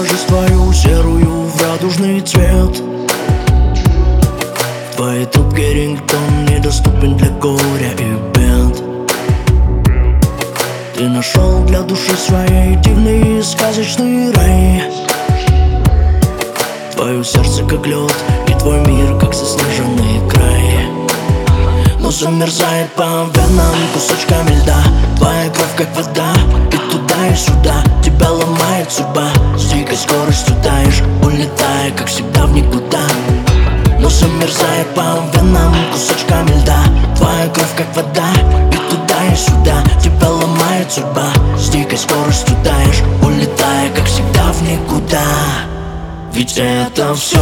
жизнь твою серую в радужный цвет. В твоей трубке рингтон недоступен для горя и бед. Ты нашел для души своей дивный сказочный рай. Твое сердце как лед и твой мир как заснеженный край. Но замерзает по венам кусочками льда. Твоя кровь как вода, и туда и сюда. Тебя ломает судьба, с дикой скоростью таешь, улетая, как всегда, в никуда. Но замерзает по венам кусочками льда. Твоя кровь как вода, и туда и сюда. Тебя ломает судьба, с дикой скоростью таешь, улетая, как всегда, в никуда. Ведь это все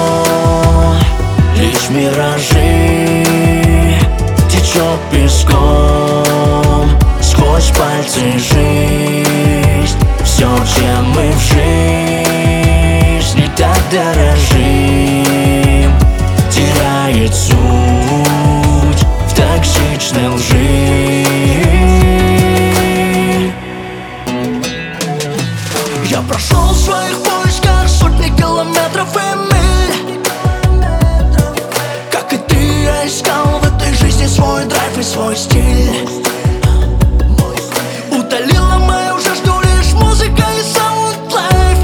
лишь миражи. Течет песком сквозь пальцы жизнь. Все, чем мы в жизни так дорожим, теряет суть в токсичной лжи. Я прошел в своих поисках сотни километров и миль. Как и ты, я искал в этой жизни свой драйв и свой стиль. Утолила мою жажду лишь музыка и саунд-лайф.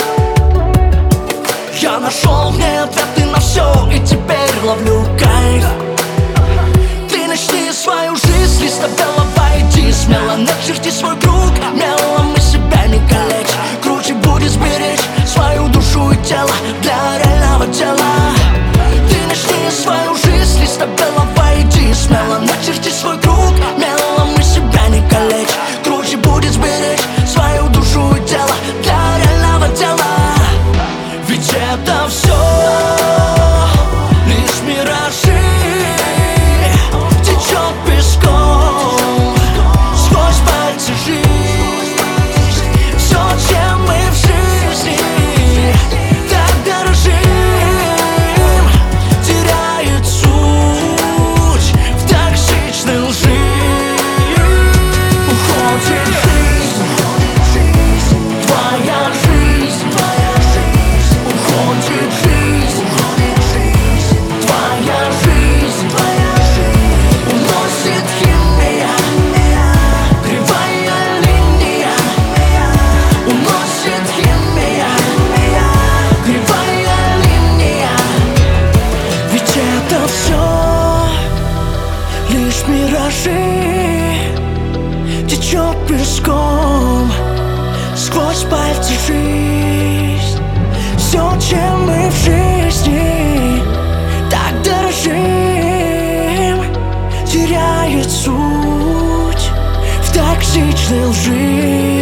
Я нашел в ней ответы на все, и теперь ловлю кайф. Ты начни свою жизнь, листа белого, иди смело, начерти свой круг. Мело мы себя не калечь, круче будет сберечь свою душу и тело для реального дела. Ты начни свою жизнь, листа белого, иди смело, начерти свой круг. Мело мы себя не калечь, круче будет сберечь свою душу и тело для реального дела. Ведь это все лишь миражи. Течет песком сквозь пальцы жизнь. Все, чем мы в жизни так дорожим, теряет суть в токсичной лжи. Уходит жизнь, твоя жизнь. Уходит жизнь, твоя жизнь. Уносит химия, кривая линия. Уносит химия, кривая линия. Ведь это все лишь миражи. Течет песком сквозь пальцы жизнь. Все, чем мы в жизни так дорожим, теряет суть в токсичной лжи.